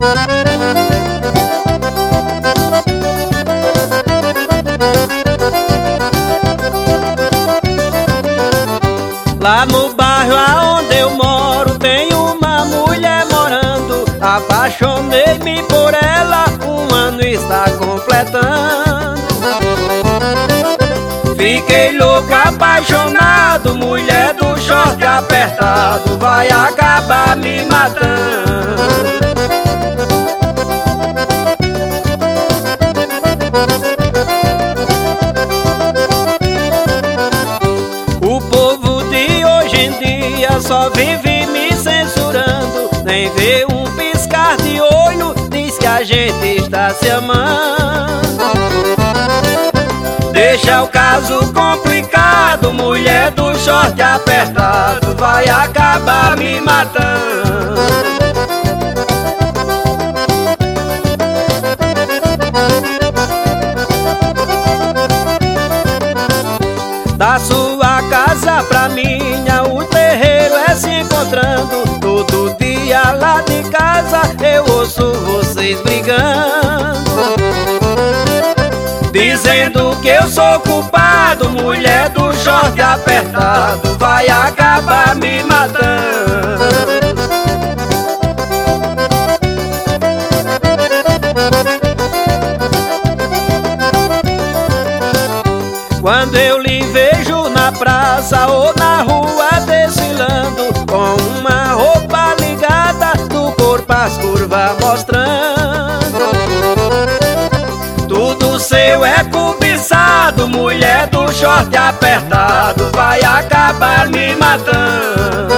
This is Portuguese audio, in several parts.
Lá no bairro aonde eu moro tem uma mulher morando. Apaixonei-me por ela, um ano está completando. Fiquei louco, apaixonado, mulher do short apertado, vai acabar me matando. O povo de hoje em dia só vive me censurando, nem vê um piscar de olho, diz que a gente está se amando. Deixa o caso complicado, mulher do short apertado, vai acabar me matando. Da sua casa pra minha, o terreiro é se encontrando. Todo dia lá de casa eu ouço vocês brigando, dizendo que eu sou culpado, mulher do short apertado, vai acabar me matando. Quando eu lhe vejo na praça ou na rua desfilando, com uma roupa ligada, do corpo as curvas mostrando, tudo seu é cobiçado, mulher do short apertado, vai acabar me matando.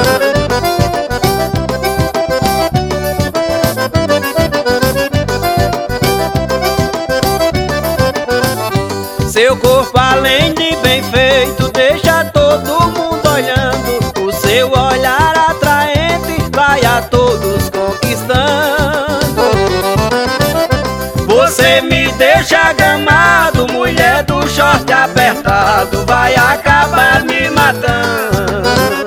Seu corpo além de bem feito deixa todo mundo olhando, o seu olhar atraente vai a todos conquistando. Você me deixa gamado, mulher do short apertado, vai acabar me matando.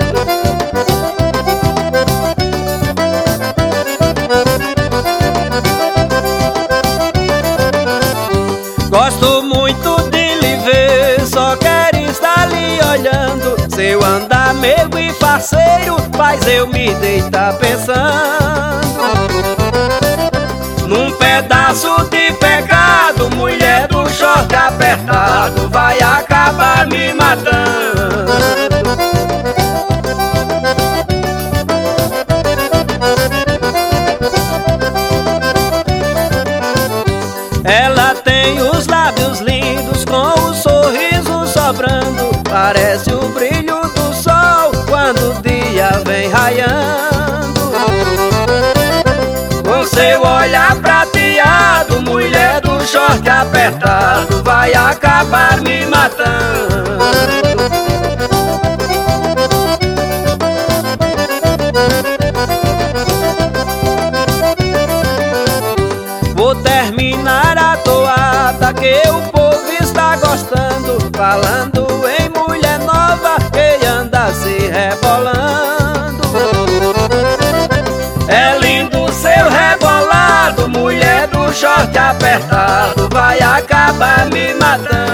Gosto muito de lhe ver, só quero estar lhe olhando. Seu andar meigo e faceiro faz eu me deitar pensando num pedaço de pecado, mulher do short apertado, vai acabar me matando. Ela tem os lábios lindos com o sorriso sobrando, parece o brilho do sol quando o dia vem raiando. Com seu olhar prateado, mulher do short apertado, vai acabar me matando. Vou terminar a toada que o povo está gostando, falando em mulher nova que anda se rebolando. É lindo seu rebolado, mulher do short apertado, vai acabar me matando.